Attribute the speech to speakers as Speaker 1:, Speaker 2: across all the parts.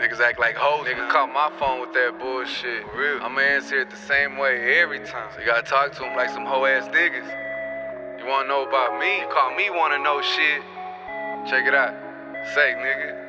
Speaker 1: Niggas act like hoes. Nigga call my phone with that bullshit. For real. I'ma answer it the same way every time. So you gotta talk to them like some hoe ass niggas. You wanna know about me? You call me wanna know shit. Check it out. Say, nigga.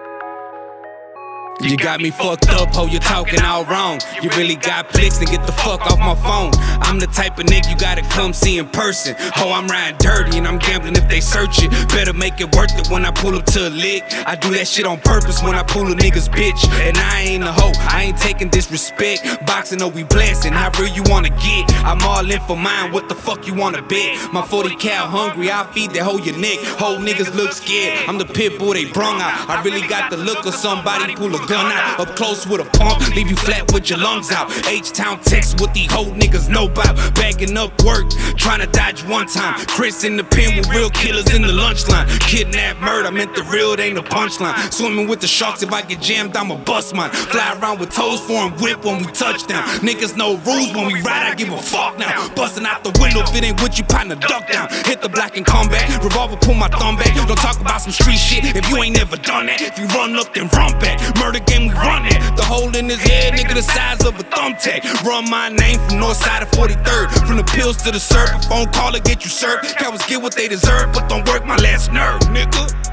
Speaker 2: You got me fucked up, ho, you're talking all wrong. You really got flicks, then get the fuck off my phone. I'm the type of nigga you gotta come see in person. Ho, I'm riding dirty and I'm gambling if they search it. Better make it worth it when I pull up to a lick. I do that shit on purpose when I pull a nigga's bitch. And I ain't a hoe, I ain't taking disrespect. Boxing or we blasting, how real you wanna get? I'm all in for mine, what the fuck you wanna bet? My 40 cal hungry, I'll feed that hoe your neck. Whole niggas look scared, I'm the pit bull they brung out. I really got the look of somebody pull a gun out. Up close with a pump, leave you flat with your lungs out. H-Town text what these whole niggas know about. Bagging up work, trying to dodge one time. Chris in the pen with real killers in the lunch line. Kidnap murder, meant the real, it ain't a punchline. Swimming with the sharks, if I get jammed, I'ma bust mine. Fly around with toes for and whip when we touch down. Niggas know rules when we ride, I give a fuck now. Busting out the window, if it ain't with you, partner, duck down. Hit the block and come back, revolver, pull my thumb back. Don't talk about some street shit if you ain't never done that. If you run up, then run back. Murder game, we run it. The hole in his head, nigga, the size of a thumbtack. Run my name from north side of 43rd. From the pills to the syrup, a phone call to get you served. Cowards get what they deserve, but don't work my last nerve, nigga.